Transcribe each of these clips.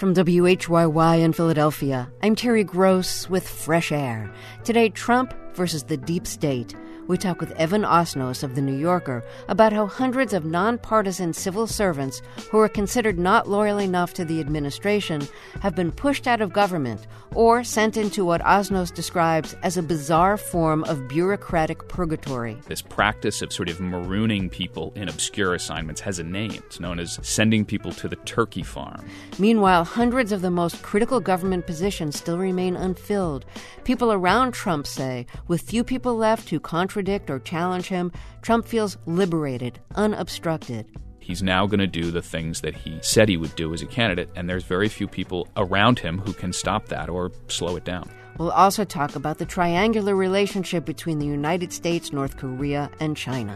From WHYY in Philadelphia, I'm Terry Gross with Fresh Air. Today, Trump versus the deep state. We talk with Evan Osnos of The New Yorker about how hundreds of nonpartisan civil servants who are considered not loyal enough to the administration have been pushed out of government or sent into what Osnos describes as a bizarre form of bureaucratic purgatory. This practice of sort of marooning people in obscure assignments has a name. It's known as sending people to the turkey farm. Meanwhile, hundreds of the most critical government positions still remain unfilled. People around Trump say, with few people left who contradict or challenge him, Trump feels liberated, unobstructed. He's now going to do the things that he said he would do as a candidate, and there's very few people around him who can stop that or slow it down. We'll also talk about the triangular relationship between the United States, North Korea, and China.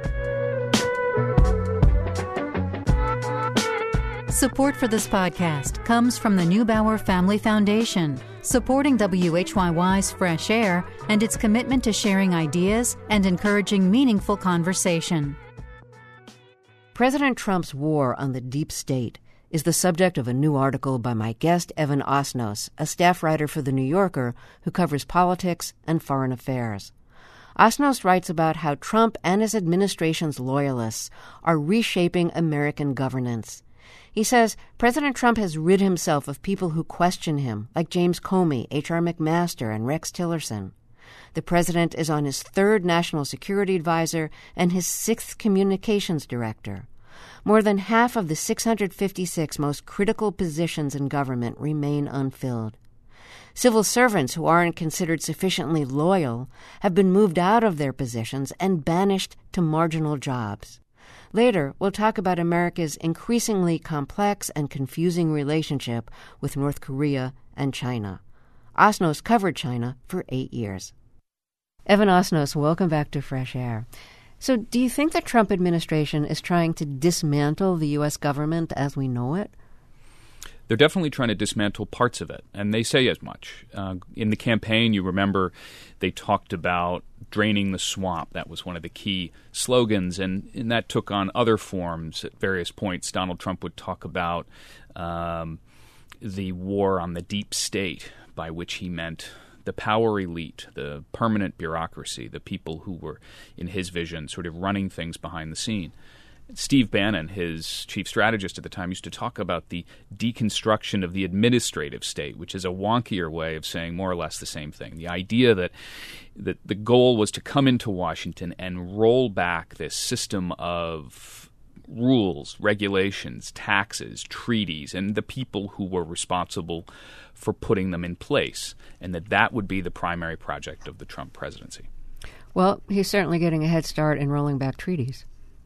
Support for this podcast comes from the Neubauer Family Foundation, supporting WHYY's Fresh Air and its commitment to sharing ideas and encouraging meaningful conversation. President Trump's war on the deep state is the subject of a new article by my guest, Evan Osnos, a staff writer for The New Yorker who covers politics and foreign affairs. Osnos writes about how Trump and his administration's loyalists are reshaping American governance. He says President Trump has rid himself of people who question him, like James Comey, H.R. McMaster, and Rex Tillerson. The president is on his third national security advisor and his sixth communications director. More than half of the 656 most critical positions in government remain unfilled. Civil servants who aren't considered sufficiently loyal have been moved out of their positions and banished to marginal jobs. Later, we'll talk about America's increasingly complex and confusing relationship with North Korea and China. Osnos covered China for 8 years. Evan Osnos, welcome back to Fresh Air. So do you think the Trump administration is trying to dismantle the U.S. government as we know it? They're definitely trying to dismantle parts of it, and they say as much. In the campaign, you remember they talked about draining the swamp. That was one of the key slogans, and that took on other forms at various points. Donald Trump would talk about the war on the deep state, by which he meant the power elite, the permanent bureaucracy, the people who were, in his vision, sort of running things behind the scene. Steve Bannon, his chief strategist at the time, used to talk about the deconstruction of the administrative state, which is a wonkier way of saying more or less the same thing. The idea that the goal was to come into Washington and roll back this system of rules, regulations, taxes, treaties, and the people who were responsible for putting them in place, and that would be the primary project of the Trump presidency. Well, he's certainly getting a head start in rolling back treaties.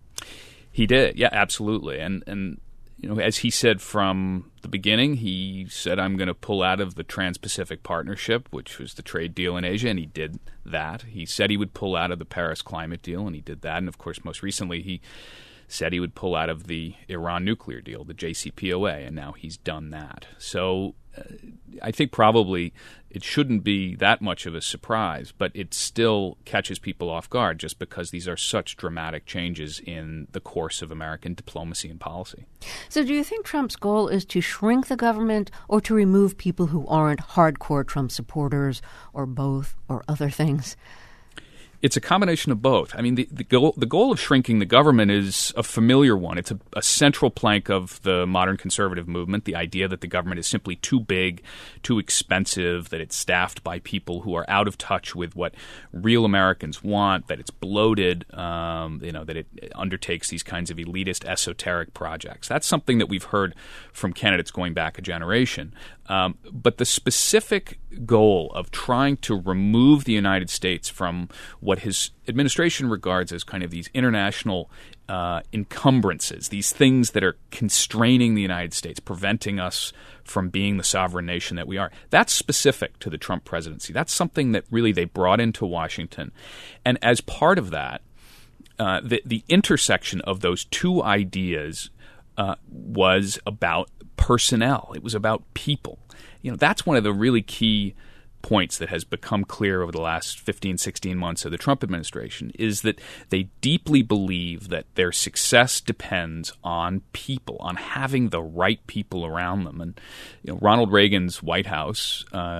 He did, yeah, absolutely. And you know, as he said from the beginning, he said, I'm going to pull out of the Trans-Pacific Partnership, which was the trade deal in Asia, and he did that. He said he would pull out of the Paris climate deal, and he did that. And, of course, most recently he said he would pull out of the Iran nuclear deal, the JCPOA, and now he's done that. So I think probably it shouldn't be that much of a surprise, but it still catches people off guard just because these are such dramatic changes in the course of American diplomacy and policy. So do you think Trump's goal is to shrink the government or to remove people who aren't hardcore Trump supporters, or both, or other things? It's a combination of both. I mean, the goal of shrinking the government is a familiar one. It's a central plank of the modern conservative movement, the idea that the government is simply too big, too expensive, that it's staffed by people who are out of touch with what real Americans want, that it's bloated, that it undertakes these kinds of elitist, esoteric projects. That's something that we've heard from candidates going back a generation. But the specific goal of trying to remove the United States from what his administration regards as kind of these international encumbrances, these things that are constraining the United States, preventing us from being the sovereign nation that we are. That's specific to the Trump presidency. That's something that really they brought into Washington. And as part of that, the intersection of those two ideas was about personnel. It was about people. You know, that's one of the really key points that has become clear over the last 15, 16 months of the Trump administration is that they deeply believe that their success depends on people, on having the right people around them. And Ronald Reagan's White House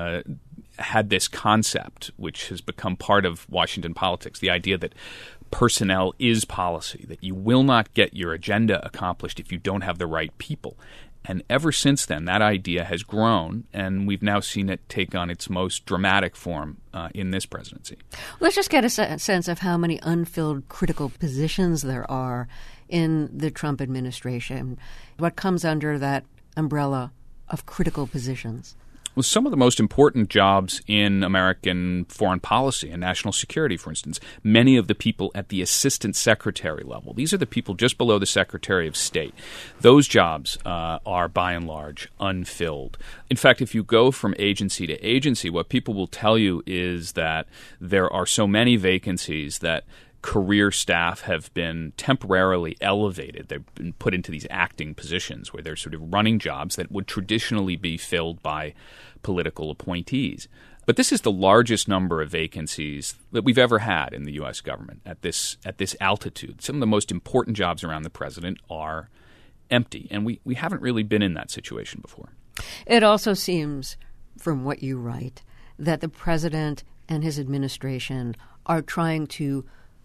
had this concept, which has become part of Washington politics, the idea that personnel is policy, that you will not get your agenda accomplished if you don't have the right people. And ever since then, that idea has grown, and we've now seen it take on its most dramatic form in this presidency. Let's just get a sense of how many unfilled critical positions there are in the Trump administration. What comes under that umbrella of critical positions? Well, some of the most important jobs in American foreign policy and national security, for instance, many of the people at the assistant secretary level, these are the people just below the Secretary of State. Those jobs are, by and large, unfilled. In fact, if you go from agency to agency, what people will tell you is that there are so many vacancies that career staff have been temporarily elevated. They've been put into these acting positions where they're sort of running jobs that would traditionally be filled by political appointees. But this is the largest number of vacancies that we've ever had in the U.S. government at this altitude. Some of the most important jobs around the president are empty, and we haven't really been in that situation before. It also seems, from what you write, that the president and his administration are trying to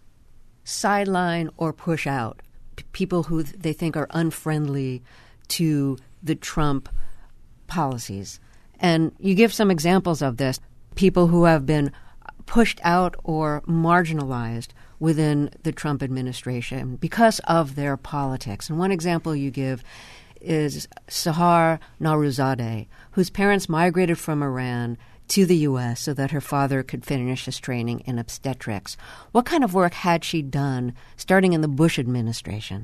sideline or push out people who they think are unfriendly to the Trump policies. And you give some examples of this, people who have been pushed out or marginalized within the Trump administration because of their politics. And one example you give is Sahar Nowruzadeh, whose parents migrated from Iran to the U.S. so that her father could finish his training in obstetrics. What kind of work had she done starting in the Bush administration?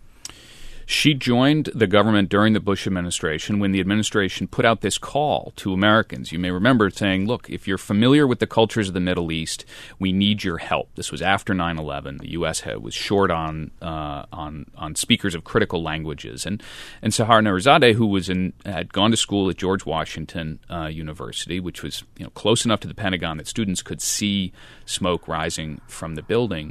She joined the government during the Bush administration when the administration put out this call to Americans. You may remember saying, look, if you're familiar with the cultures of the Middle East, we need your help. This was after 9/11. The U.S. was short on speakers of critical languages. And Sahar Nowruzadeh, who had gone to school at George Washington University, which was close enough to the Pentagon that students could see smoke rising from the building,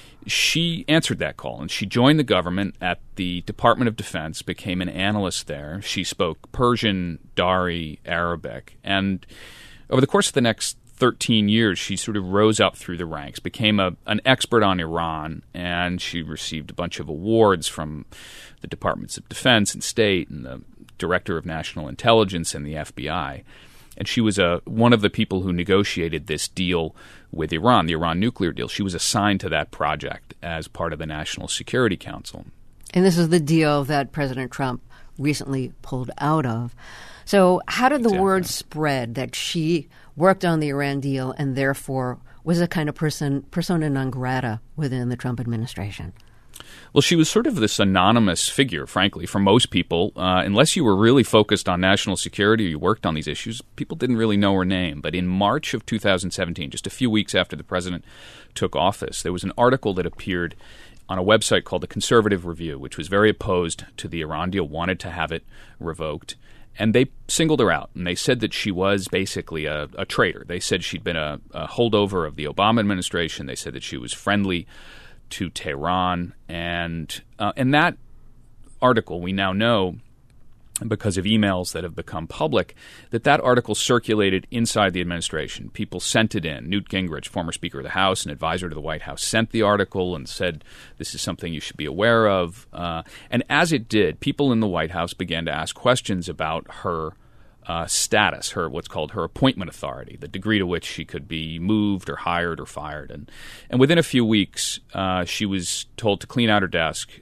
she answered that call, and she joined the government at the Department of Defense, became an analyst there. She spoke Persian, Dari, Arabic, and over the course of the next 13 years, she sort of rose up through the ranks, became an expert on Iran, and she received a bunch of awards from the Departments of Defense and State and the Director of National Intelligence and the FBI. And she was one of the people who negotiated this deal with Iran, the Iran nuclear deal. She was assigned to that project as part of the National Security Council. And this is the deal that President Trump recently pulled out of. So how did the word spread that she worked on the Iran deal and therefore was a kind of persona non grata within the Trump administration? Well, she was sort of this anonymous figure, frankly, for most people. Unless you were really focused on national security or you worked on these issues, people didn't really know her name. But in March of 2017, just a few weeks after the president took office, there was an article that appeared on a website called the Conservative Review, which was very opposed to the Iran deal, wanted to have it revoked. And they singled her out, and they said that she was basically a traitor. They said she'd been a holdover of the Obama administration. They said that she was friendly to Tehran, and that article, we now know, because of emails that have become public, that article circulated inside the administration. People sent it in. Newt Gingrich, former Speaker of the House and advisor to the White House, sent the article and said, this is something you should be aware of. And as it did, people in the White House began to ask questions about her status, what's called her appointment authority, the degree to which she could be moved or hired or fired. And within a few weeks, she was told to clean out her desk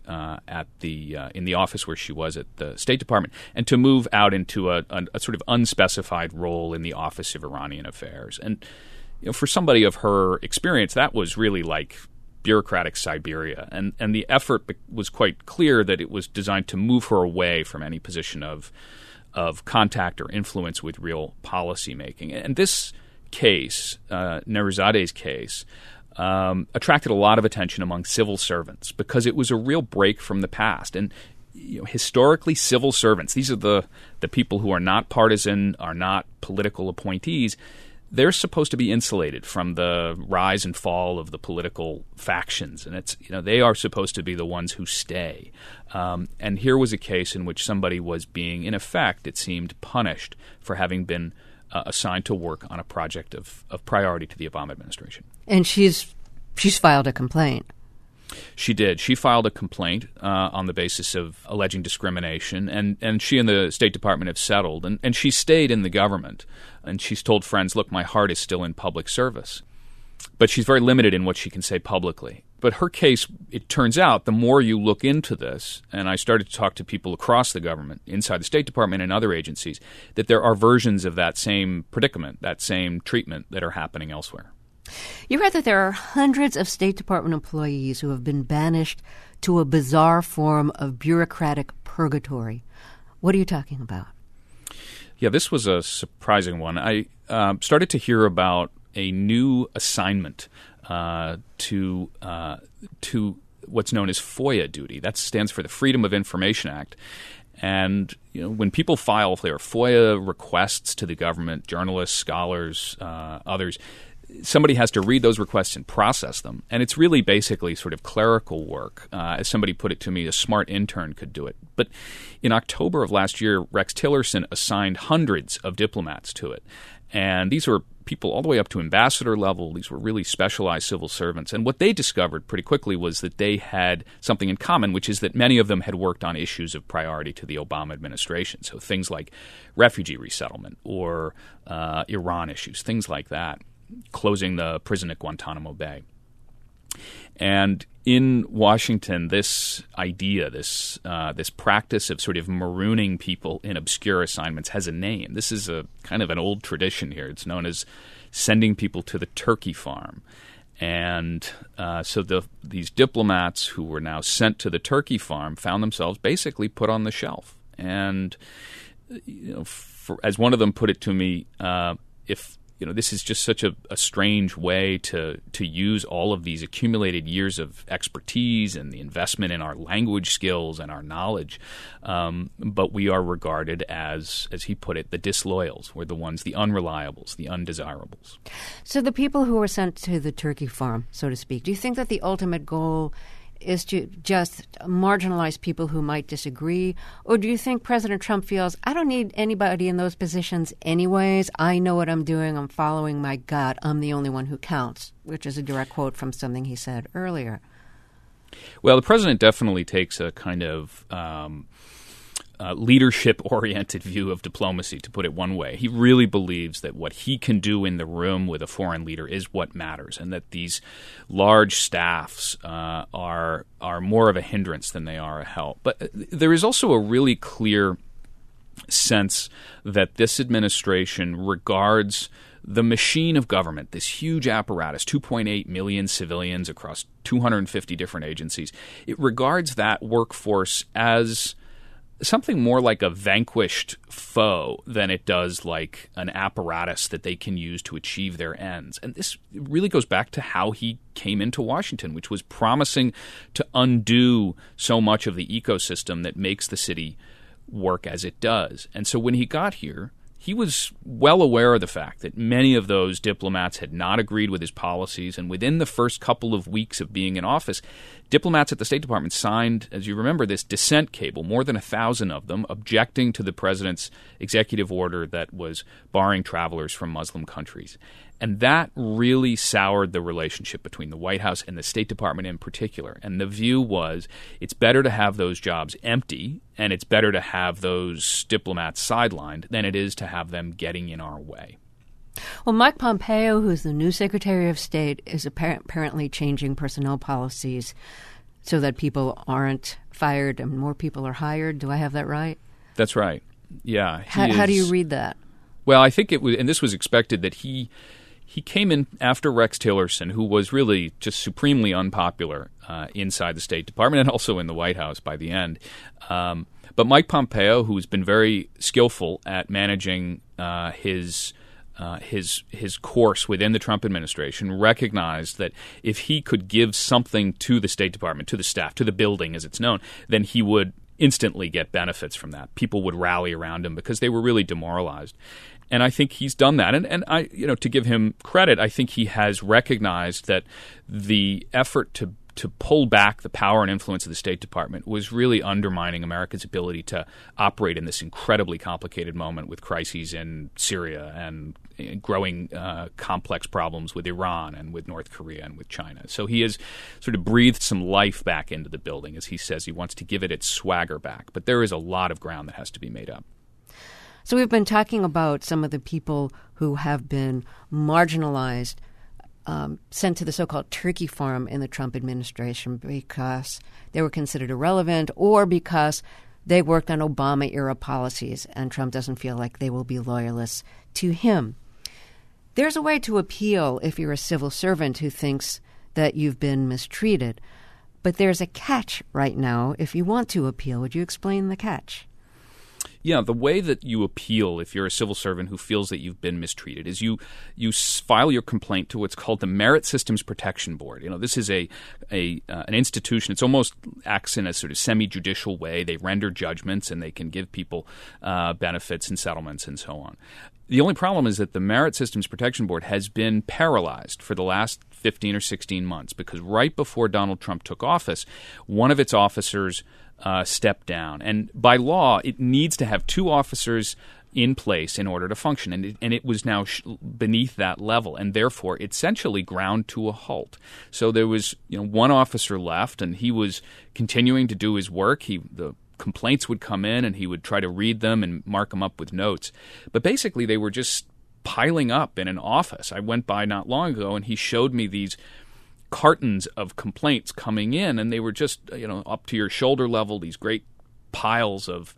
in the office where she was at the State Department and to move out into a sort of unspecified role in the Office of Iranian Affairs. And for somebody of her experience, that was really like bureaucratic Siberia. And the effort was quite clear that it was designed to move her away from any position of contact or influence with real policy making. And this case, Nowruzadeh's case, attracted a lot of attention among civil servants because it was a real break from the past. And historically, civil servants, these are the people who are not partisan, are not political appointees, they're supposed to be insulated from the rise and fall of the political factions, and they are supposed to be the ones who stay. And here was a case in which somebody was being, in effect, it seemed, punished for having been assigned to work on a project of priority to the Obama administration. And she's filed a complaint. She did. She filed a complaint on the basis of alleging discrimination, and she and the State Department have settled. And she stayed in the government, and she's told friends, look, my heart is still in public service. But she's very limited in what she can say publicly. But her case, it turns out, the more you look into this, and I started to talk to people across the government, inside the State Department and other agencies, that there are versions of that same predicament, that same treatment that are happening elsewhere. You read that there are hundreds of State Department employees who have been banished to a bizarre form of bureaucratic purgatory. What are you talking about? Yeah, this was a surprising one. I started to hear about a new assignment to what's known as FOIA duty. That stands for the Freedom of Information Act. And when people file their FOIA requests to the government, journalists, scholars, others, somebody has to read those requests and process them. And it's really basically sort of clerical work. As somebody put it to me, a smart intern could do it. But in October of last year, Rex Tillerson assigned hundreds of diplomats to it. And these were people all the way up to ambassador level. These were really specialized civil servants. And what they discovered pretty quickly was that they had something in common, which is that many of them had worked on issues of priority to the Obama administration. So things like refugee resettlement or Iran issues, things like that. Closing the prison at Guantanamo Bay. And in Washington, this idea, this practice of sort of marooning people in obscure assignments has a name. This is a kind of an old tradition here. It's known as sending people to the turkey farm. And so these diplomats who were now sent to the turkey farm found themselves basically put on the shelf. And as one of them put it to me, this is just such a strange way to use all of these accumulated years of expertise and the investment in our language skills and our knowledge. But we are regarded as he put it, the disloyals. We're the ones, the unreliables, the undesirables. So the people who were sent to the turkey farm, so to speak, do you think that the ultimate goal is to just marginalize people who might disagree? Or do you think President Trump feels, I don't need anybody in those positions anyways. I know what I'm doing. I'm following my gut. I'm the only one who counts, which is a direct quote from something he said earlier. Well, the president definitely takes a kind of leadership-oriented view of diplomacy, to put it one way. He really believes that what he can do in the room with a foreign leader is what matters, and that these large staffs are more of a hindrance than they are a help. But there is also a really clear sense that this administration regards the machine of government, this huge apparatus, 2.8 million civilians across 250 different agencies, it regards that workforce as something more like a vanquished foe than it does like an apparatus that they can use to achieve their ends. And this really goes back to how he came into Washington, which was promising to undo so much of the ecosystem that makes the city work as it does. And so when he got here, he was well aware of the fact that many of those diplomats had not agreed with his policies, and within the first couple of weeks of being in office, diplomats at the State Department signed, as you remember, this dissent cable, more than 1,000 of them, objecting to the president's executive order that was barring travelers from Muslim countries. And that really soured the relationship between the White House and the State Department in particular. And the view was it's better to have those jobs empty and it's better to have those diplomats sidelined than it is to have them getting in our way. Well, Mike Pompeo, who's the new Secretary of State, is apparently changing personnel policies so that people aren't fired and more people are hired. Do I have that right? That's right. Yeah. How do you read that? Well, I think it was, and this was expected, that he came in after Rex Tillerson, who was really just supremely unpopular inside the State Department and also in the White House by the end. But Mike Pompeo, who's been very skillful at managing his course within the Trump administration, recognized that if he could give something to the State Department, to the staff, to the building as it's known, then he would instantly get benefits from that. People would rally around him because they were really demoralized. And I think he's done that. And I, to give him credit, I think he has recognized that the effort to pull back the power and influence of the State Department was really undermining America's ability to operate in this incredibly complicated moment with crises in Syria and growing complex problems with Iran and with North Korea and with China. So he has sort of breathed some life back into the building. As he says, he wants to give it its swagger back. But there is a lot of ground that has to be made up. So we've been talking about some of the people who have been marginalized, sent to the so-called turkey farm in the Trump administration because they were considered irrelevant or because they worked on Obama-era policies and Trump doesn't feel like they will be loyalists to him. There's a way to appeal if you're a civil servant who thinks that you've been mistreated. But there's a catch right now if you want to appeal. Would you explain the catch? Yeah, the way that you appeal if you're a civil servant who feels that you've been mistreated is you file your complaint to what's called the Merit Systems Protection Board. This is an institution. It's almost acts in a sort of semi-judicial way. They render judgments and they can give people benefits and settlements and so on. The only problem is that the Merit Systems Protection Board has been paralyzed for the last 15 or 16 months because right before Donald Trump took office, one of its officers stepped down. And by law, it needs to have two officers in place in order to function. And it was now beneath that level and therefore essentially ground to a halt. So there was one officer left and he was continuing to do his work. The complaints would come in and he would try to read them and mark them up with notes. But basically they were just piling up in an office. I went by not long ago and he showed me these cartons of complaints coming in, and they were just up to your shoulder level, these great piles of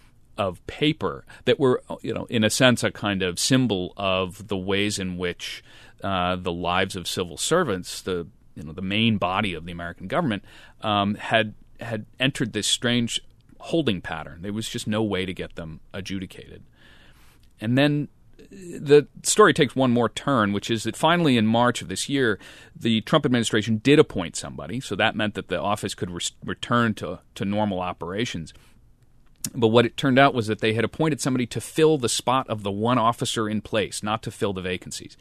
paper that were in a sense a kind of symbol of the ways in which the lives of civil servants, the main body of the American government, had entered this strange holding pattern. There was just no way to get them adjudicated. And then the story takes one more turn, which is that finally in March of this year, the Trump administration did appoint somebody. So that meant that the office could return to normal operations. But what it turned out was that they had appointed somebody to fill the spot of the one officer in place, not to fill the vacancies.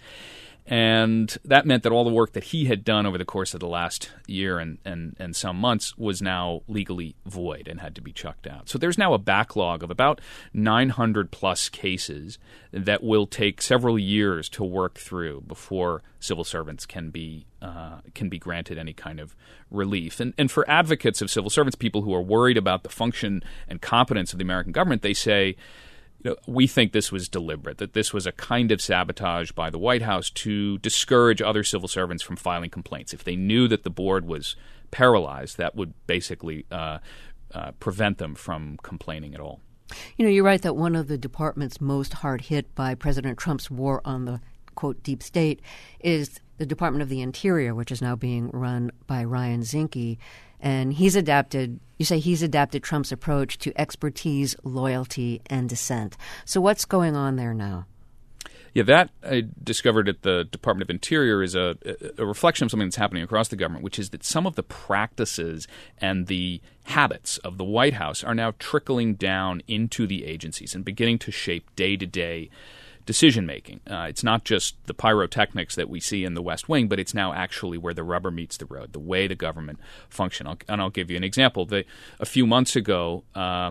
And that meant that all the work that he had done over the course of the last year and some months was now legally void and had to be chucked out. So there's now a backlog of about 900 plus cases that will take several years to work through before civil servants can be granted any kind of relief. And for advocates of civil servants, people who are worried about the function and competence of the American government, they say, we think this was deliberate, that this was a kind of sabotage by the White House to discourage other civil servants from filing complaints. If they knew that the board was paralyzed, that would basically prevent them from complaining at all. You're right that one of the departments most hard hit by President Trump's war on the, quote, deep state is the Department of the Interior, which is now being run by Ryan Zinke. And he's adapted Trump's approach to expertise, loyalty, and dissent. So what's going on there now? Yeah, that I discovered at the Department of Interior is a reflection of something that's happening across the government, which is that some of the practices and the habits of the White House are now trickling down into the agencies and beginning to shape day-to-day decision-making. It's not just the pyrotechnics that we see in the West Wing, but it's now actually where the rubber meets the road, the way the government functions. And I'll give you an example. A few months ago,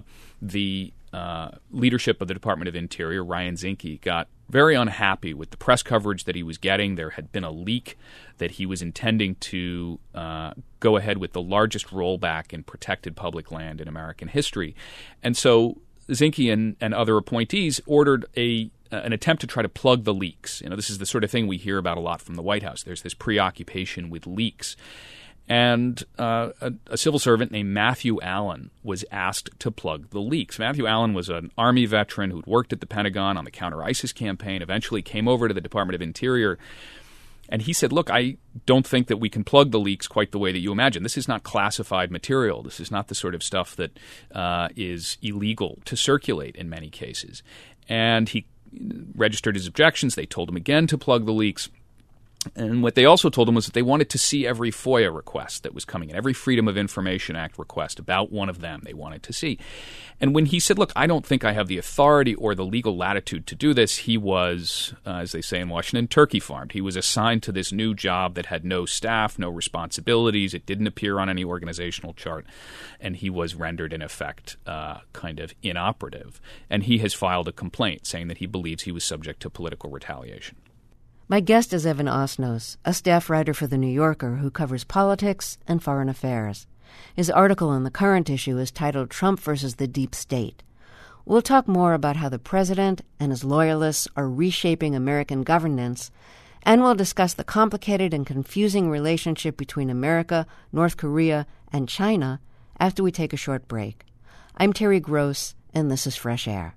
the leadership of the Department of Interior, Ryan Zinke, got very unhappy with the press coverage that he was getting. There had been a leak that he was intending to go ahead with the largest rollback in protected public land in American history. And so Zinke and other appointees ordered an attempt to try to plug the leaks. This is the sort of thing we hear about a lot from the White House. There's this preoccupation with leaks. And a civil servant named Matthew Allen was asked to plug the leaks. Matthew Allen was an Army veteran who'd worked at the Pentagon on the counter-ISIS campaign, eventually came over to the Department of Interior, and he said, look, I don't think that we can plug the leaks quite the way that you imagine. This is not classified material. This is not the sort of stuff that is illegal to circulate in many cases. And he registered his objections. They told him again to plug the leaks. And what they also told him was that they wanted to see every FOIA request that was coming in, every Freedom of Information Act request about one of them they wanted to see. And when he said, look, I don't think I have the authority or the legal latitude to do this, he was, as they say in Washington, turkey farmed. He was assigned to this new job that had no staff, no responsibilities. It didn't appear on any organizational chart. And he was rendered, in effect, kind of inoperative. And he has filed a complaint saying that he believes he was subject to political retaliation. My guest is Evan Osnos, a staff writer for The New Yorker who covers politics and foreign affairs. His article in the current issue is titled Trump versus the Deep State. We'll talk more about how the president and his loyalists are reshaping American governance, and we'll discuss the complicated and confusing relationship between America, North Korea, and China after we take a short break. I'm Terry Gross, and this is Fresh Air.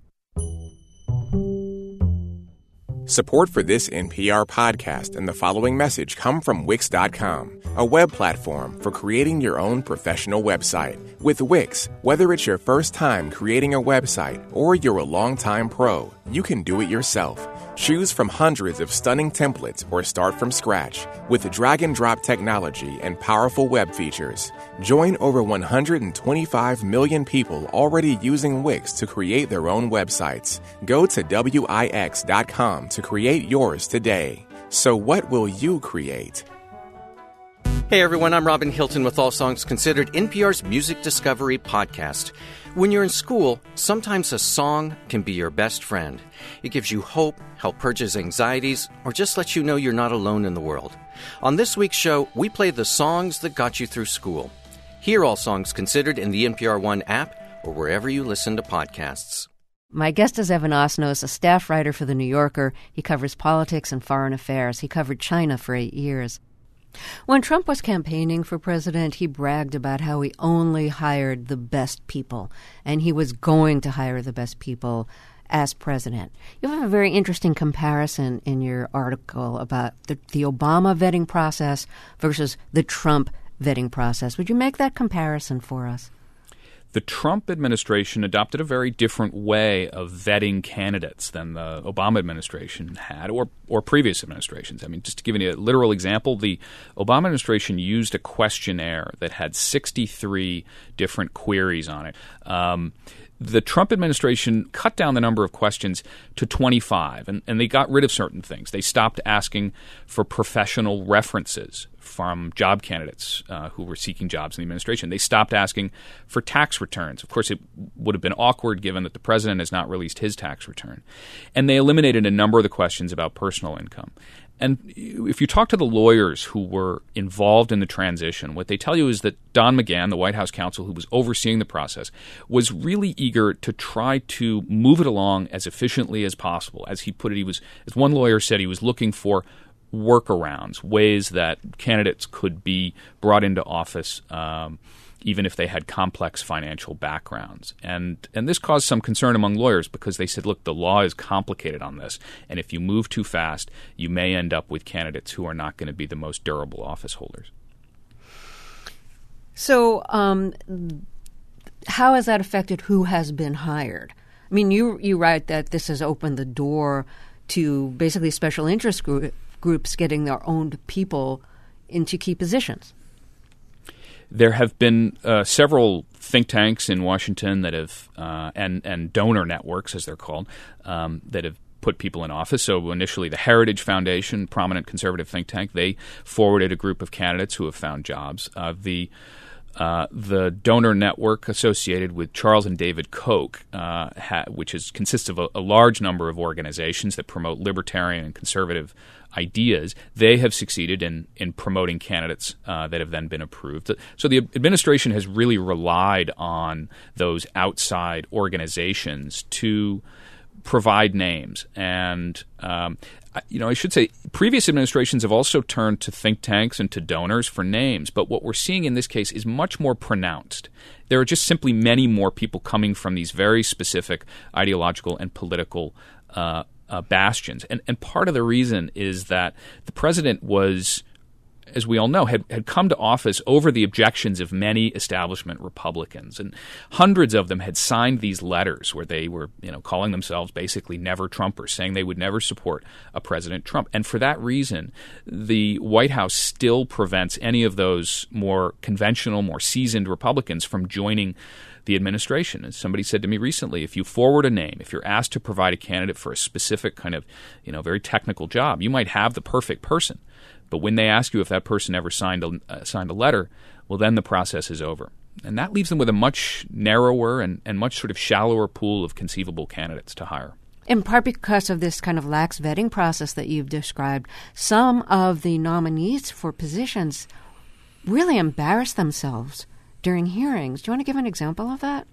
Support for this NPR podcast and the following message come from Wix.com, a web platform for creating your own professional website. With Wix, whether it's your first time creating a website or you're a longtime pro, you can do it yourself. Choose from hundreds of stunning templates or start from scratch with drag-and-drop technology and powerful web features. Join over 125 million people already using Wix to create their own websites. Go to Wix.com to create yours today. So what will you create? Hey everyone, I'm Robin Hilton with All Songs Considered, NPR's Music Discovery podcast. When you're in school, sometimes a song can be your best friend. It gives you hope, help purges anxieties, or just lets you know you're not alone in the world. On this week's show, we play the songs that got you through school. Hear All Songs Considered in the NPR One app or wherever you listen to podcasts. My guest is Evan Osnos, a staff writer for The New Yorker. He covers politics and foreign affairs. He covered China for 8 years. When Trump was campaigning for president, he bragged about how he only hired the best people, and he was going to hire the best people as president. You have a very interesting comparison in your article about the Obama vetting process versus the Trump vetting process. Would you make that comparison for us? The Trump administration adopted a very different way of vetting candidates than the Obama administration had, or previous administrations. I mean, just to give you a literal example, the Obama administration used a questionnaire that had 63 different queries on it. The Trump administration cut down the number of questions to 25, and they got rid of certain things. They stopped asking for professional references from job candidates who were seeking jobs in the administration. They stopped asking for tax returns. Of course, it would have been awkward given that the president has not released his tax return. And they eliminated a number of the questions about personal income. And if you talk to the lawyers who were involved in the transition, what they tell you is that Don McGahn, the White House counsel who was overseeing the process, was really eager to try to move it along as efficiently as possible. As he put it, as one lawyer said, he was looking for workarounds, ways that candidates could be brought into office even if they had complex financial backgrounds. And this caused some concern among lawyers because they said, look, the law is complicated on this, and if you move too fast, you may end up with candidates who are not going to be the most durable office holders. So how has that affected who has been hired? I mean, you write that this has opened the door to basically special interest groups getting their own people into key positions. There have been several think tanks in Washington that have, and donor networks, as they're called, that have put people in office. So initially the Heritage Foundation, prominent conservative think tank, they forwarded a group of candidates who have found jobs. The donor network associated with Charles and David Koch, which consists of a large number of organizations that promote libertarian and conservative ideas, they have succeeded in promoting candidates that have then been approved. So the administration has really relied on those outside organizations to provide names. And I should say previous administrations have also turned to think tanks and to donors for names, but what we're seeing in this case is much more pronounced. There are just simply many more people coming from these very specific ideological and political bastions. And part of the reason is that the president was as we all know, had come to office over the objections of many establishment Republicans. And hundreds of them had signed these letters where they were, calling themselves basically never Trumpers, saying they would never support a President Trump. And for that reason, the White House still prevents any of those more conventional, more seasoned Republicans from joining the administration. As somebody said to me recently, if you forward a name, if you're asked to provide a candidate for a specific kind of, very technical job, you might have the perfect person. But when they ask you if that person ever signed a letter, well, then the process is over. And that leaves them with a much narrower and much sort of shallower pool of conceivable candidates to hire. In part because of this kind of lax vetting process that you've described, some of the nominees for positions really embarrass themselves during hearings. Do you want to give an example of that?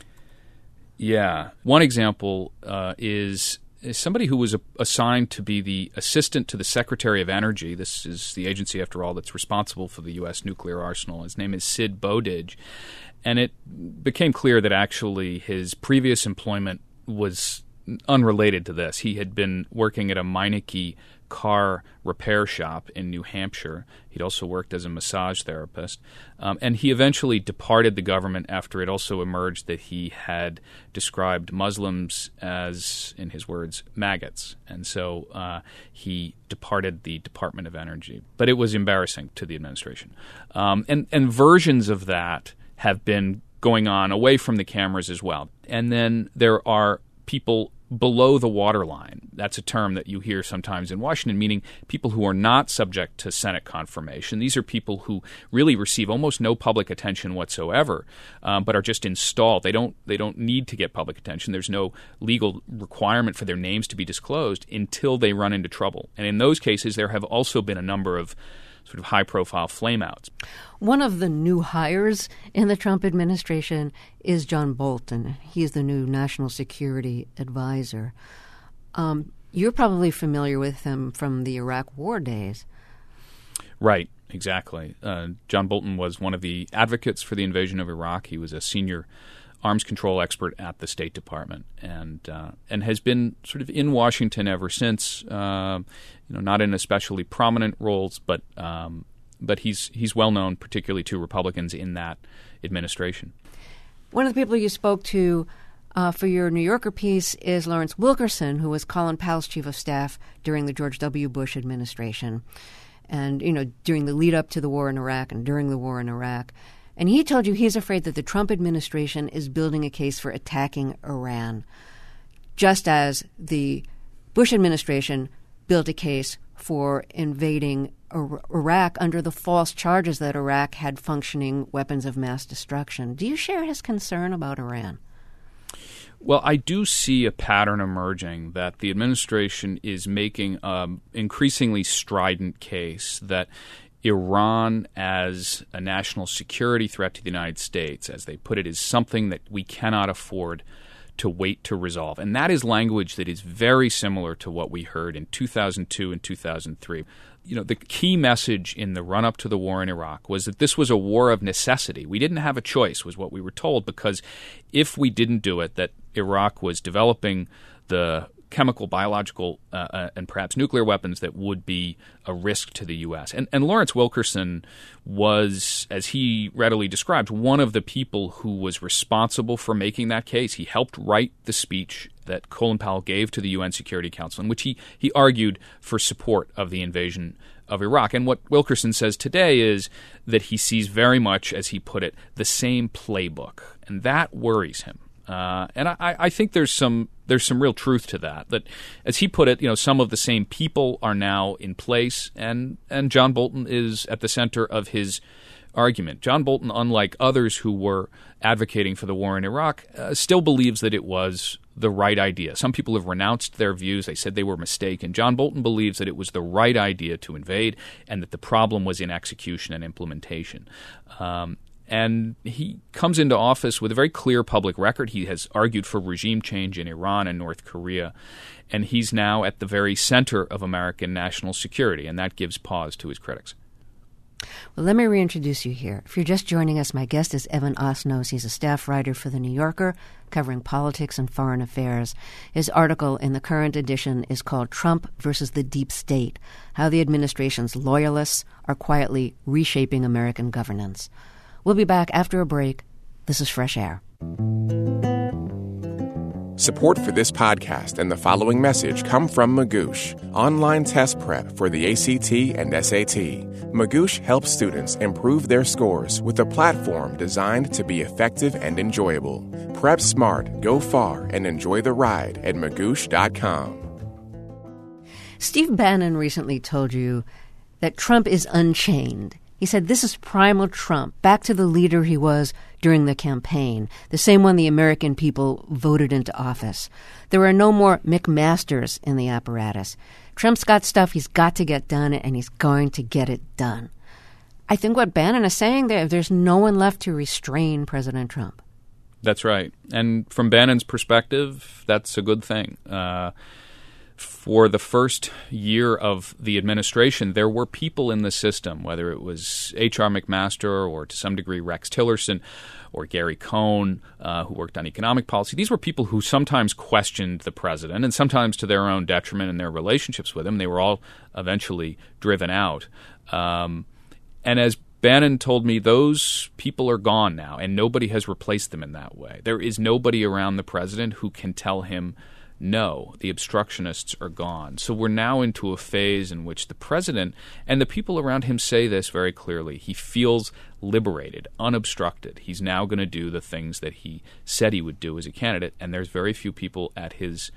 Yeah. One example is somebody who was assigned to be the assistant to the Secretary of Energy. This is the agency, after all, that's responsible for the U.S. nuclear arsenal. His name is Sid Bowditch. And it became clear that actually his previous employment was unrelated to this. He had been working at a Meineke car repair shop in New Hampshire. He'd also worked as a massage therapist. And he eventually departed the government after it also emerged that he had described Muslims as, in his words, maggots. And so he departed the Department of Energy. But it was embarrassing to the administration. And versions of that have been going on away from the cameras as well. And then there are people below the waterline. That's a term that you hear sometimes in Washington, meaning people who are not subject to Senate confirmation. These are people who really receive almost no public attention whatsoever, but are just installed. They don't need to get public attention. There's no legal requirement for their names to be disclosed until they run into trouble. And in those cases, there have also been a number of sort of high-profile flameouts. One of the new hires in the Trump administration is John Bolton. He is the new National Security Advisor. You're probably familiar with him from the Iraq War days. Right, exactly. John Bolton was one of the advocates for the invasion of Iraq. He was a senior arms control expert at the State Department, and has been sort of in Washington ever since. Not in especially prominent roles, but he's well known, particularly to Republicans in that administration. One of the people you spoke to for your New Yorker piece is Lawrence Wilkerson, who was Colin Powell's chief of staff during the George W. Bush administration, and during the lead up to the war in Iraq and during the war in Iraq. And he told you he's afraid that the Trump administration is building a case for attacking Iran, just as the Bush administration built a case for invading Iraq under the false charges that Iraq had functioning weapons of mass destruction. Do you share his concern about Iran? Well, I do see a pattern emerging that the administration is making an increasingly strident case that Iran as a national security threat to the United States, as they put it, is something that we cannot afford to wait to resolve. And that is language that is very similar to what we heard in 2002 and 2003. The key message in the run-up to the war in Iraq was that this was a war of necessity. We didn't have a choice, was what we were told, because if we didn't do it, that Iraq was developing the chemical, biological, and perhaps nuclear weapons that would be a risk to the U.S. And Lawrence Wilkerson was, as he readily described, one of the people who was responsible for making that case. He helped write the speech that Colin Powell gave to the UN Security Council, in which he argued for support of the invasion of Iraq. And what Wilkerson says today is that he sees very much, as he put it, the same playbook. And that worries him. And I think there's some real truth to that. That, as he put it, some of the same people are now in place, and John Bolton is at the center of his argument. John Bolton, unlike others who were advocating for the war in Iraq, still believes that it was the right idea. Some people have renounced their views. They said they were mistaken. John Bolton believes that it was the right idea to invade, and that the problem was in execution and implementation. And he comes into office with a very clear public record. He has argued for regime change in Iran and North Korea, and he's now at the very center of American national security, and that gives pause to his critics. Well, let me reintroduce you here. If you're just joining us, my guest is Evan Osnos. He's a staff writer for The New Yorker, covering politics and foreign affairs. His article in the current edition is called Trump versus the Deep State, How the Administration's Loyalists Are Quietly Reshaping American Governance. We'll be back after a break. This is Fresh Air. Support for this podcast and the following message come from Magoosh, online test prep for the ACT and SAT. Magoosh helps students improve their scores with a platform designed to be effective and enjoyable. Prep smart, go far, and enjoy the ride at Magoosh.com. Steve Bannon recently told you that Trump is unchained. He said this is primal Trump, back to the leader he was during the campaign, the same one the American people voted into office. There are no more McMasters in the apparatus. Trump's got stuff he's got to get done, and he's going to get it done. I think what Bannon is saying there's no one left to restrain President Trump. That's right. And from Bannon's perspective, that's a good thing. For the first year of the administration, there were people in the system, whether it was H.R. McMaster or to some degree Rex Tillerson or Gary Cohn, who worked on economic policy. These were people who sometimes questioned the president and sometimes to their own detriment in their relationships with him. They were all eventually driven out. And as Bannon told me, those people are gone now, and nobody has replaced them in that way. There is nobody around the president who can tell him, no, the obstructionists are gone. So we're now into a phase in which the president and the people around him say this very clearly. He feels liberated, unobstructed. He's now going to do the things that he said he would do as a candidate, and there's very few people at his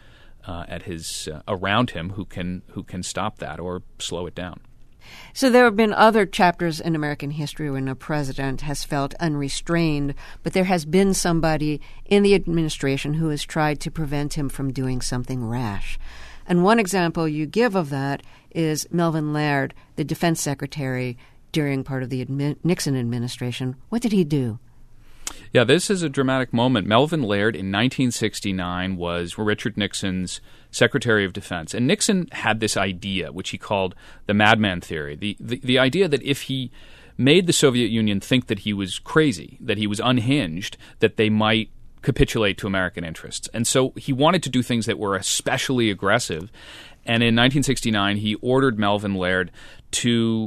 around him who can stop that or slow it down. So there have been other chapters in American history when a president has felt unrestrained, but there has been somebody in the administration who has tried to prevent him from doing something rash. And one example you give of that is Melvin Laird, the defense secretary during part of the Nixon administration. What did he do? Yeah, this is a dramatic moment. Melvin Laird in 1969 was Richard Nixon's Secretary of Defense. And Nixon had this idea, which he called the madman theory, the idea that if he made the Soviet Union think that he was crazy, that he was unhinged, that they might capitulate to American interests. And so he wanted to do things that were especially aggressive. And in 1969, he ordered Melvin Laird to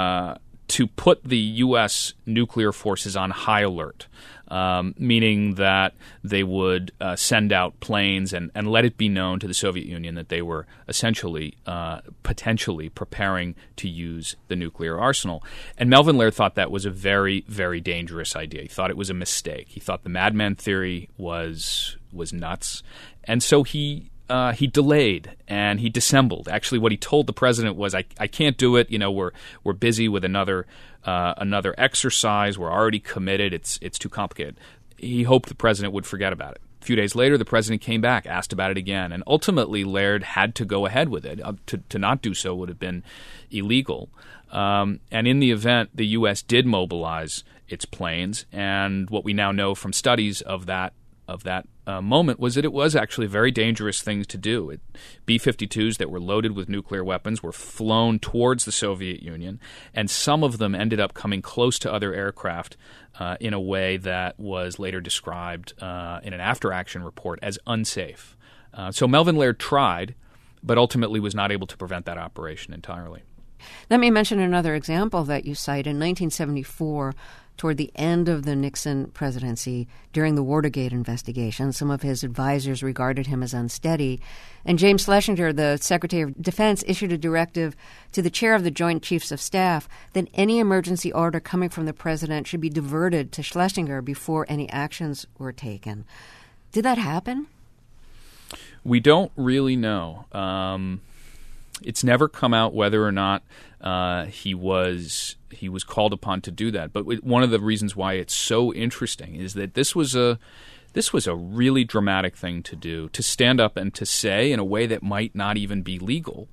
put the U.S. nuclear forces on high alert, meaning that they would send out planes and let it be known to the Soviet Union that they were essentially potentially preparing to use the nuclear arsenal. And Melvin Laird thought that was a very, very dangerous idea. He thought it was a mistake. He thought the madman theory was nuts. And so he delayed and he dissembled. Actually, what he told the president was, "I can't do it. You know, we're busy with another exercise. We're already committed. It's too complicated." He hoped the president would forget about it. A few days later, the president came back, asked about it again, and ultimately Laird had to go ahead with it. To not do so would have been illegal. And in the event, the U.S. did mobilize its planes, and what we now know from studies of that moment was that it was actually a very dangerous thing to do. B-52s that were loaded with nuclear weapons were flown towards the Soviet Union, and some of them ended up coming close to other aircraft in a way that was later described in an after-action report as unsafe. So Melvin Laird tried, but ultimately was not able to prevent that operation entirely. Let me mention another example that you cite. In 1974, toward the end of the Nixon presidency, during the Watergate investigation, some of his advisors regarded him as unsteady. And James Schlesinger, the Secretary of Defense, issued a directive to the chair of the Joint Chiefs of Staff that any emergency order coming from the president should be diverted to Schlesinger before any actions were taken. Did that happen? We don't really know. It's never come out whether or not he was called upon to do that. But one of the reasons why it's so interesting is that this was a really dramatic thing to do, to stand up and to say in a way that might not even be legal,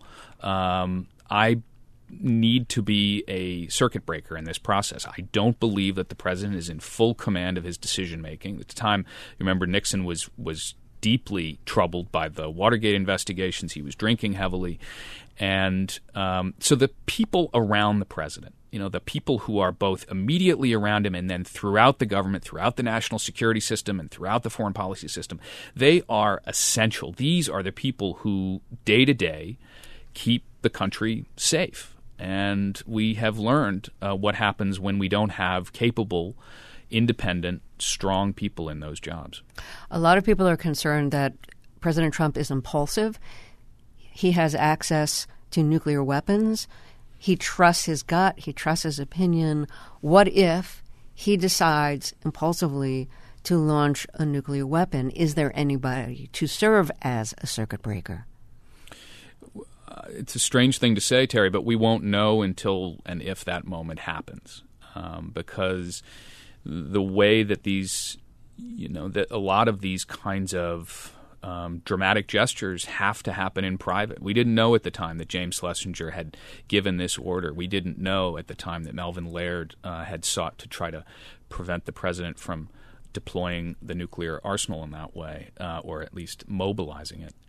I need to be a circuit breaker in this process. I don't believe that the president is in full command of his decision making. At the time, you remember Nixon was deeply troubled by the Watergate investigations. He was drinking heavily. And so the people around the president, the people who are both immediately around him and then throughout the government, throughout the national security system and throughout the foreign policy system, they are essential. These are the people who day to day keep the country safe. And we have learned what happens when we don't have capable, independent, strong people in those jobs. A lot of people are concerned that President Trump is impulsive. He has access to nuclear weapons. He trusts his gut. He trusts his opinion. What if he decides impulsively to launch a nuclear weapon? Is there anybody to serve as a circuit breaker? It's a strange thing to say, Terry, but we won't know until and if that moment happens, because the way that these, that a lot of these kinds of dramatic gestures have to happen in private. We didn't know at the time that James Schlesinger had given this order. We didn't know at the time that Melvin Laird had sought to try to prevent the president from deploying the nuclear arsenal in that way, or at least mobilizing it.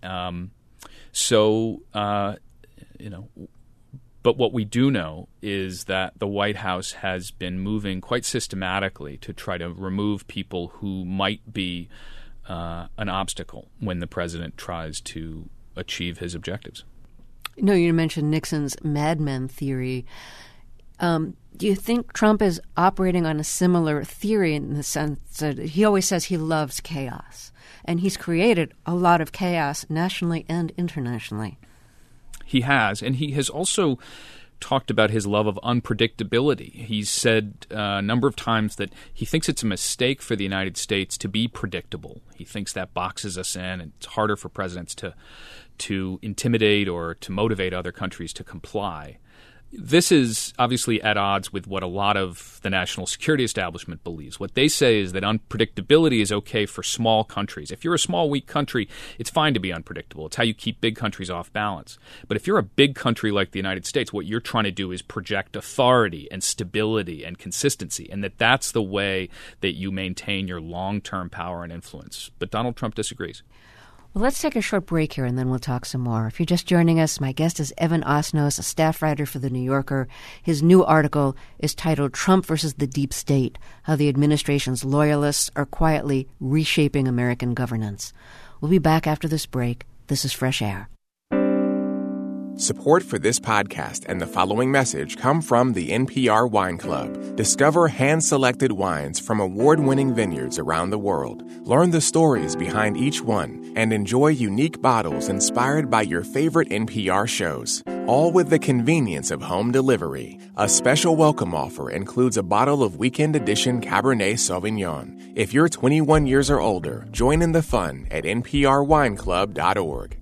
But what we do know is that the White House has been moving quite systematically to try to remove people who might be an obstacle when the president tries to achieve his objectives. You mentioned Nixon's madmen theory. Do you think Trump is operating on a similar theory in the sense that he always says he loves chaos, and he's created a lot of chaos nationally and internationally? He has, and he has also talked about his love of unpredictability. He's said a number of times that he thinks it's a mistake for the United States to be predictable. He thinks that boxes us in, and it's harder for presidents to intimidate or to motivate other countries to comply. This is obviously at odds with what a lot of the national security establishment believes. What they say is that unpredictability is okay for small countries. If you're a small, weak country, it's fine to be unpredictable. It's how you keep big countries off balance. But if you're a big country like the United States, what you're trying to do is project authority and stability and consistency, and that's the way that you maintain your long-term power and influence. But Donald Trump disagrees. Well, let's take a short break here, and then we'll talk some more. If you're just joining us, my guest is Evan Osnos, a staff writer for The New Yorker. His new article is titled Trump versus the Deep State, How the Administration's Loyalists Are Quietly Reshaping American Governance. We'll be back after this break. This is Fresh Air. Support for this podcast and the following message come from the NPR Wine Club. Discover hand-selected wines from award-winning vineyards around the world. Learn the stories behind each one and enjoy unique bottles inspired by your favorite NPR shows, all with the convenience of home delivery. A special welcome offer includes a bottle of Weekend Edition Cabernet Sauvignon. If you're 21 years or older, join in the fun at nprwineclub.org.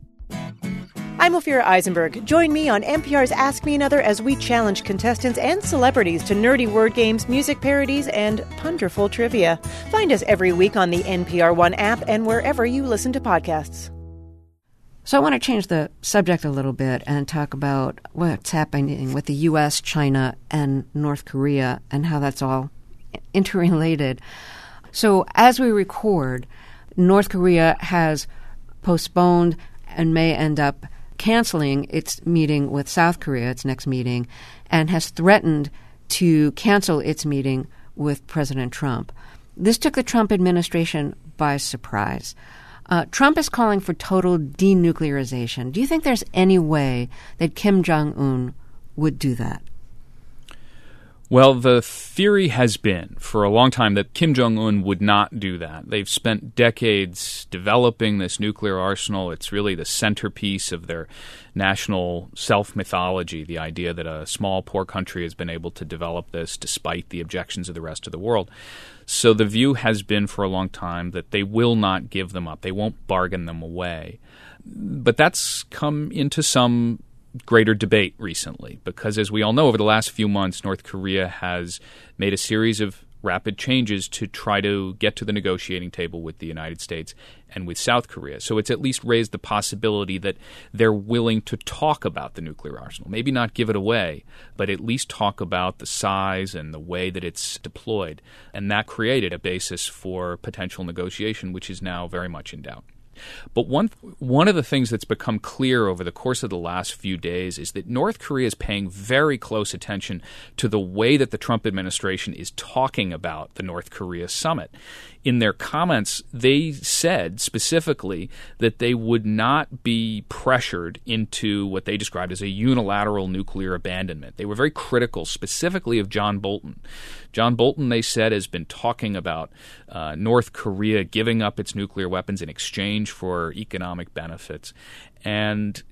I'm Ophira Eisenberg. Join me on NPR's Ask Me Another as we challenge contestants and celebrities to nerdy word games, music parodies, and ponderful trivia. Find us every week on the NPR One app and wherever you listen to podcasts. So I want to change the subject a little bit and talk about what's happening with the U.S., China, and North Korea and how that's all interrelated. So as we record, North Korea has postponed and may end up canceling its meeting with South Korea, its next meeting, and has threatened to cancel its meeting with President Trump. This took the Trump administration by surprise. Trump is calling for total denuclearization. Do you think there's any way that Kim Jong-un would do that? Well, the theory has been for a long time that Kim Jong-un would not do that. They've spent decades developing this nuclear arsenal. It's really the centerpiece of their national self-mythology, the idea that a small, poor country has been able to develop this despite the objections of the rest of the world. So the view has been for a long time that they will not give them up. They won't bargain them away. But that's come into some greater debate recently because, as we all know, over the last few months, North Korea has made a series of rapid changes to try to get to the negotiating table with the United States and with South Korea. So it's at least raised the possibility that they're willing to talk about the nuclear arsenal. Maybe not give it away, but at least talk about the size and the way that it's deployed. And that created a basis for potential negotiation, which is now very much in doubt. But one of the things that's become clear over the course of the last few days is that North Korea is paying very close attention to the way that the Trump administration is talking about the North Korea summit. In their comments, they said specifically that they would not be pressured into what they described as a unilateral nuclear abandonment. They were very critical specifically of John Bolton. John Bolton, they said, has been talking about North Korea giving up its nuclear weapons in exchange for economic benefits. And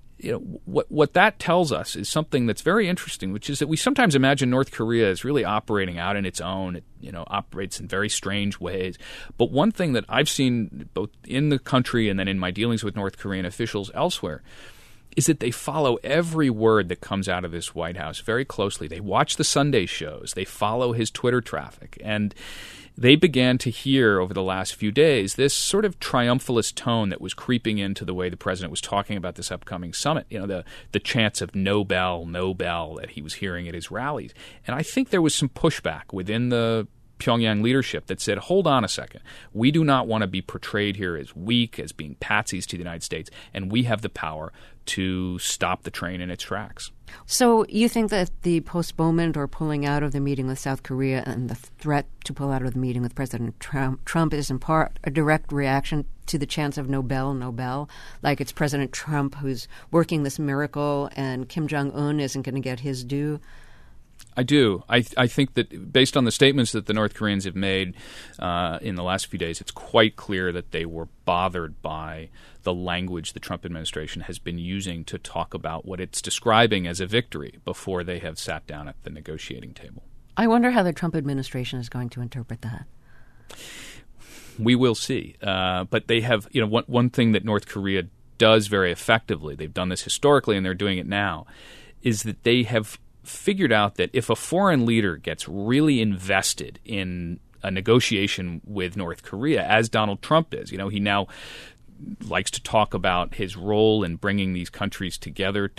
what that tells us is something that's very interesting, which is that we sometimes imagine North Korea is really operating out in its own. It operates in very strange ways. But one thing that I've seen both in the country and then in my dealings with North Korean officials elsewhere is that they follow every word that comes out of this White House very closely. They watch the Sunday shows. They follow his Twitter traffic. And they began to hear over the last few days this sort of triumphalist tone that was creeping into the way the president was talking about this upcoming summit, the chants of no bell, no bell that he was hearing at his rallies. And I think there was some pushback within the Pyongyang leadership that said, hold on a second. We do not want to be portrayed here as weak, as being patsies to the United States, and we have the power to stop the train in its tracks. So you think that the postponement or pulling out of the meeting with South Korea and the threat to pull out of the meeting with President Trump is in part a direct reaction to the chance of no bell, like it's President Trump who's working this miracle and Kim Jong-un isn't going to get his due? I do. I think that based on the statements that the North Koreans have made in the last few days, it's quite clear that they were bothered by the language the Trump administration has been using to talk about what it's describing as a victory before they have sat down at the negotiating table. I wonder how the Trump administration is going to interpret that. We will see. But they have, one thing that North Korea does very effectively, they've done this historically and they're doing it now, is that they have figured out that if a foreign leader gets really invested in a negotiation with North Korea, as Donald Trump is, he now likes to talk about his role in bringing these countries together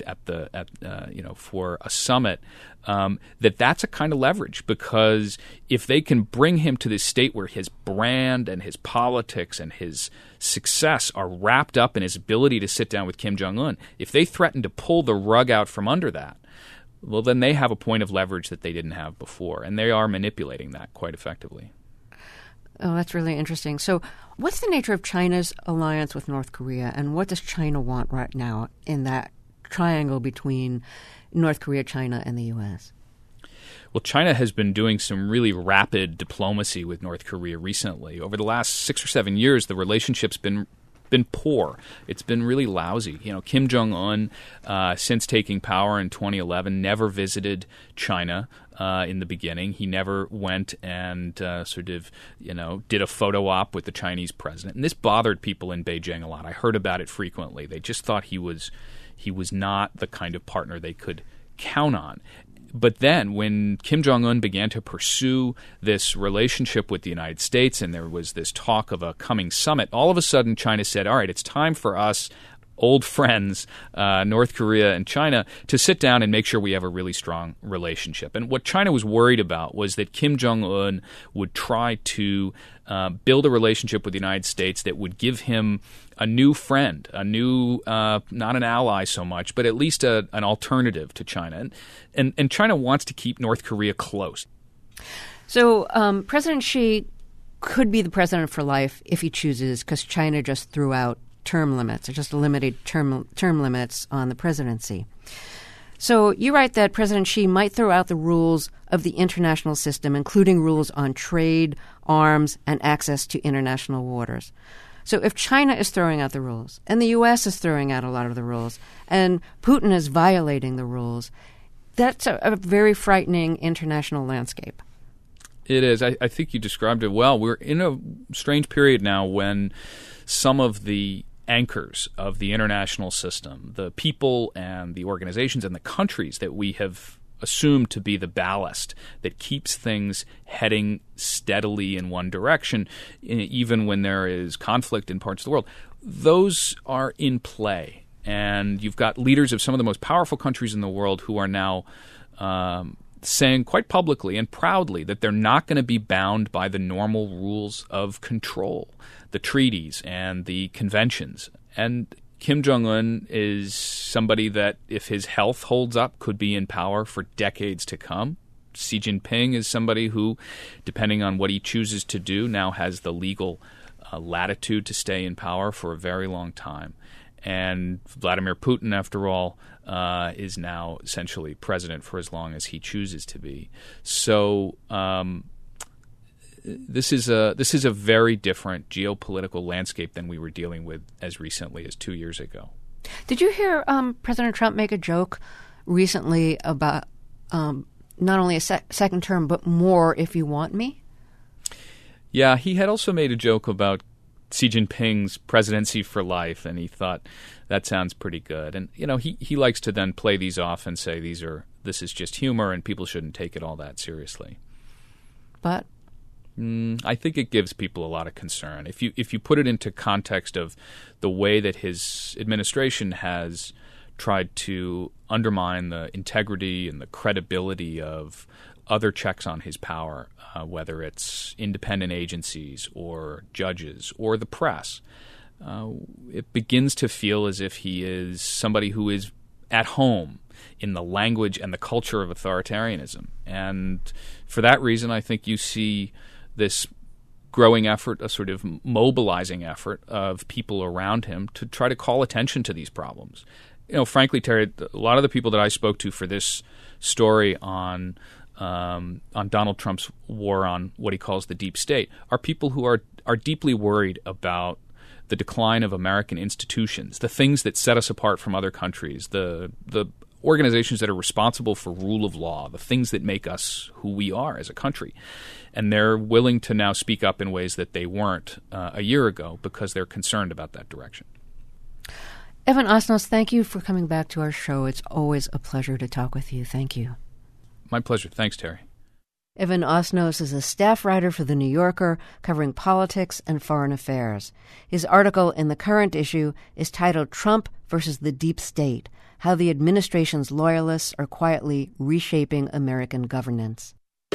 for a summit, that's a kind of leverage, because if they can bring him to this state where his brand and his politics and his success are wrapped up in his ability to sit down with Kim Jong-un, if they threaten to pull the rug out from under that, well, then they have a point of leverage that they didn't have before, and they are manipulating that quite effectively. Oh, that's really interesting. So what's the nature of China's alliance with North Korea, and what does China want right now in that triangle between North Korea, China, and the U.S.? Well, China has been doing some really rapid diplomacy with North Korea recently. Over the last 6 or 7 years, the relationship's been poor. It's been really lousy. Kim Jong-un, since taking power in 2011, never visited China in the beginning. He never went and did a photo op with the Chinese president. And this bothered people in Beijing a lot. I heard about it frequently. They just thought he was not the kind of partner they could count on. But then when Kim Jong-un began to pursue this relationship with the United States and there was this talk of a coming summit, all of a sudden China said, all right, it's time for us, old friends, North Korea and China, to sit down and make sure we have a really strong relationship. And what China was worried about was that Kim Jong-un would try to build a relationship with the United States that would give him a new friend, a new, not an ally so much, but at least an alternative to China. And China wants to keep North Korea close. So President Xi could be the president for life if he chooses, because China just threw out term limits, or just eliminated term limits on the presidency. So you write that President Xi might throw out the rules of the international system, including rules on trade, arms, and access to international waters. So if China is throwing out the rules, and the U.S. is throwing out a lot of the rules, and Putin is violating the rules, that's a very frightening international landscape. It is. I think you described it well. We're in a strange period now when some of the anchors of the international system, the people and the organizations and the countries that we have assumed to be the ballast that keeps things heading steadily in one direction, even when there is conflict in parts of the world, those are in play. And you've got leaders of some of the most powerful countries in the world who are now saying quite publicly and proudly that they're not going to be bound by the normal rules of control, the treaties and the conventions. And Kim Jong-un is somebody that, if his health holds up, could be in power for decades to come. Xi Jinping is somebody who, depending on what he chooses to do, now has the legal latitude to stay in power for a very long time. And Vladimir Putin, after all, is now essentially president for as long as he chooses to be. So this is a very different geopolitical landscape than we were dealing with as recently as 2 years ago. Did you hear President Trump make a joke recently about not only a second term, but more if you want me? Yeah, he had also made a joke about Xi Jinping's presidency for life, and he thought that sounds pretty good. And he likes to then play these off and say this is just humor, and people shouldn't take it all that seriously. But I think it gives people a lot of concern. If you put it into context of the way that his administration has tried to undermine the integrity and the credibility of other checks on his power, whether it's independent agencies or judges or the press, it begins to feel as if he is somebody who is at home in the language and the culture of authoritarianism. And for that reason, I think you see this growing effort, a sort of mobilizing effort of people around him to try to call attention to these problems. Frankly, Terry, a lot of the people that I spoke to for this story on Donald Trump's war on what he calls the deep state are people who are deeply worried about the decline of American institutions, the things that set us apart from other countries, the organizations that are responsible for rule of law, the things that make us who we are as a country. And they're willing to now speak up in ways that they weren't a year ago because they're concerned about that direction. Evan Osnos, thank you for coming back to our show. It's always a pleasure to talk with you. Thank you. My pleasure. Thanks, Terry. Evan Osnos is a staff writer for The New Yorker, covering politics and foreign affairs. His article in the current issue is titled Trump versus the Deep State: How the Administration's Loyalists Are Quietly Reshaping American Governance.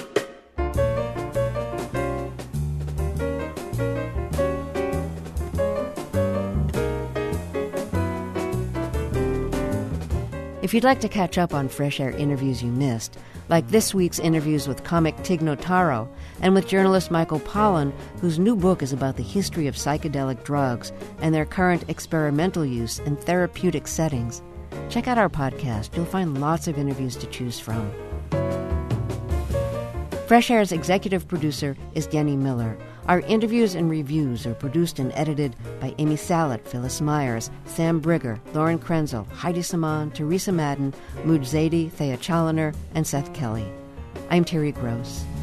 If you'd like to catch up on Fresh Air interviews you missed, like this week's interviews with comic Tig Notaro and with journalist Michael Pollan, whose new book is about the history of psychedelic drugs and their current experimental use in therapeutic settings, check out our podcast. You'll find lots of interviews to choose from. Fresh Air's executive producer is Denny Miller. Our interviews and reviews are produced and edited by Amy Salet, Phyllis Myers, Sam Brigger, Lauren Krenzel, Heidi Saman, Teresa Madden, Mood Zaidi, Thea Chaloner, and Seth Kelly. I'm Terry Gross.